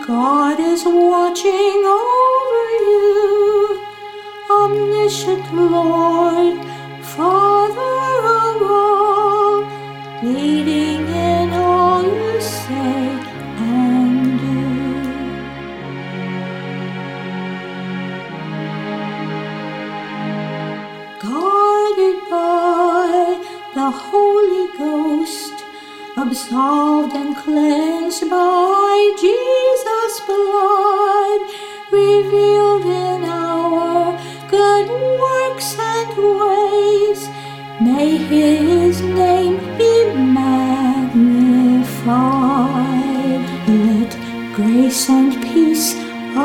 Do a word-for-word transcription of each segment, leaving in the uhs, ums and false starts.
God is watching over you, omniscient Lord, Father of all, leading in all you say and do. Guarded by the Holy Ghost, absolved and cleansed by Jesus' blood, revealed in our good works and ways, may His name be magnified. Let grace and peace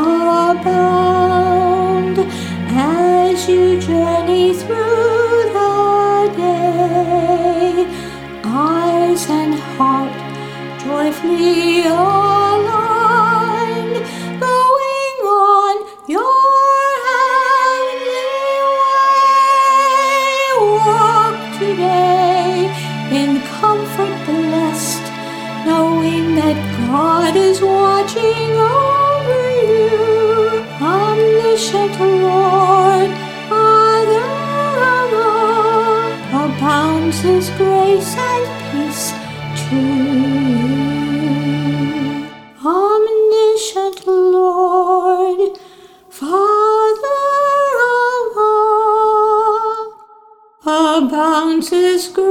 abound as you journey through the day. Eyes and heart joyfully aligned, going on your heavenly way. Walk today in comfort blessed, knowing that God is watching over you, omniscient Lord, Father of all, abounds His grace and peace to you. Omniscient Lord, Father of all, abounds His grace